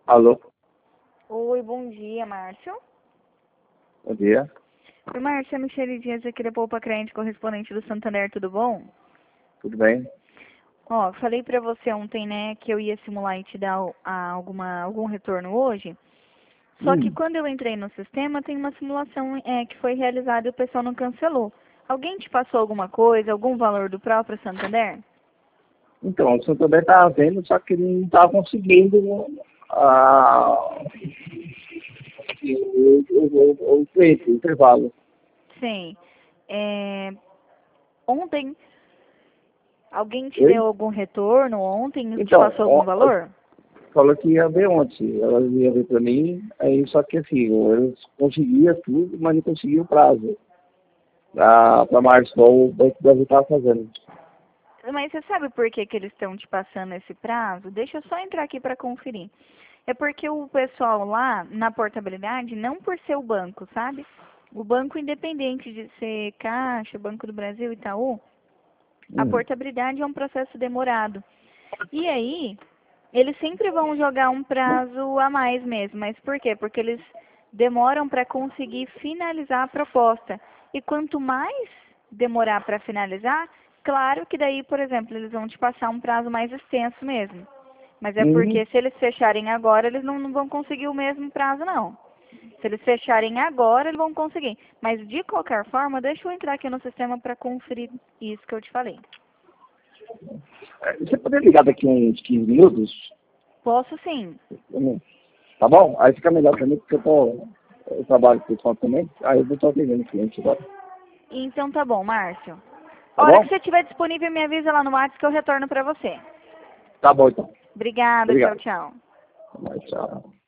Alô, Oi, bom dia, Márcio. bom dia. Oi, Márcio, é Michele Dias aqui da Poupa Crente, correspondente do Santander, tudo bom? Tudo bem? Ó, falei pra você ontem, né, que eu ia simular e te dar algum retorno hoje. Só que Hum, quando eu entrei no sistema, tem uma simulação que foi realizada e o pessoal não cancelou. Alguém te passou alguma coisa, algum valor do próprio Santander? então, o Santander estava vendo, só que ele não estava conseguindo o tempo, o intervalo. Sim. É, ontem, alguém te Oi? deu algum retorno ontem? Te Então, passou algum valor? falou que ia ver ontem. Ela ia ver para mim, aí só que assim, eu conseguia tudo, mas não conseguia o prazo para março, igual o Banco do Brasil estava fazendo. Mas você sabe por que que eles estão te passando esse prazo? Deixa eu só entrar aqui para conferir. É porque o pessoal lá na portabilidade, não por ser o banco, sabe? O banco independente de ser Caixa, Banco do Brasil, Itaú, a Hum, portabilidade é um processo demorado. E aí, eles sempre vão jogar um prazo a mais mesmo. Mas por quê? Porque eles demoram para conseguir finalizar a proposta. E quanto mais demorar para finalizar, claro que daí, por exemplo, eles vão te passar um prazo mais extenso mesmo. Mas é uhum. porque se eles fecharem agora, eles não vão conseguir o mesmo prazo, não. Se eles fecharem agora, eles vão conseguir. Mas de qualquer forma, deixa eu entrar aqui no sistema para conferir isso que eu te falei. Você poderia ligar daqui uns 15 minutos? Posso sim. Tá bom? Aí fica melhor para mim, porque eu trabalho com o pessoal também, aí eu vou estar atendendo o cliente agora. Então tá bom, Márcio. A Tá hora que bom? você estiver disponível, me avisa lá no WhatsApp que eu retorno para você. Tá bom, então. Obrigada, tchau, Obrigado. tchau. Tchau.